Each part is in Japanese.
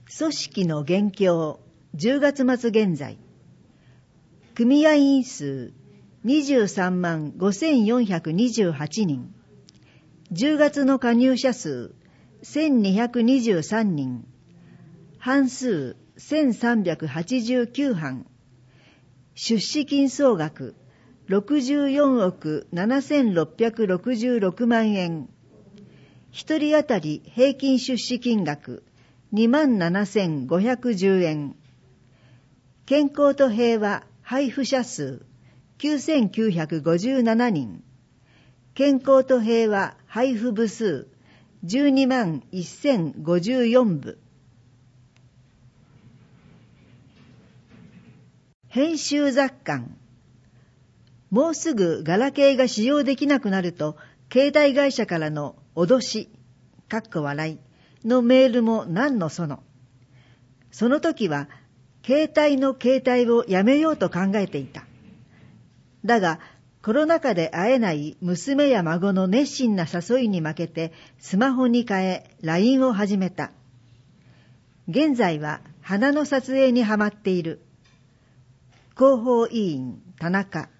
組織の現況、10月末現在。組合員数23万5428人。10月の加入者数1223人。班数1389班。出資金総額64億7666万円。一人当たり平均出資金額27,510円。健康と平和配布者数9957人。健康と平和配布部数12万1054部。編集雑感。もうすぐガラケーが使用できなくなると、携帯会社からの脅し、笑いのメールも何のその。その時は、携帯をやめようと考えていた。だが、コロナ禍で会えない娘や孫の熱心な誘いに負けて、スマホに変え、LINE を始めた。現在は、花の撮影にハマっている。広報委員、田中。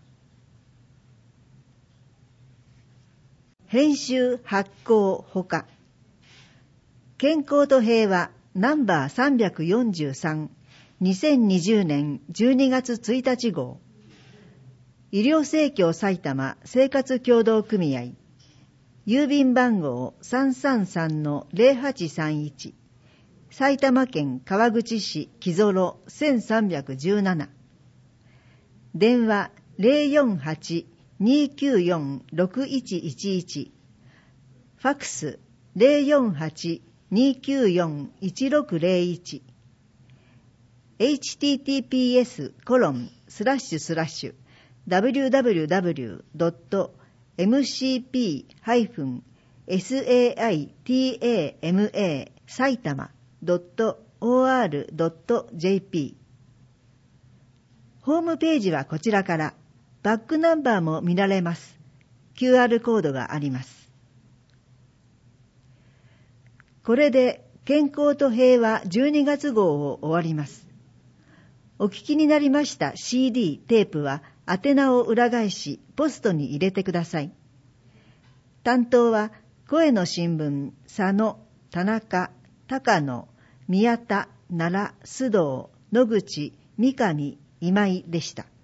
編集発行ほか。健康と平和ナンバー343 2020年12月1日号。医療生協埼玉生活協同組合。郵便番号 333-0831 埼玉県川口市木曽路1317。電話 048-294-6111。ファクス 048-294-1601。https://www.mcp-saitama.or.jp。 ホームページはこちらから、バックナンバーも見られます。QR コードがあります。これで健康と平和12月号を終わります。お聞きになりました CD、テープは宛名を裏返しポストに入れてください。担当は声の新聞、佐野、田中、高野、宮田、奈良、須藤、野口、三上、今井でした。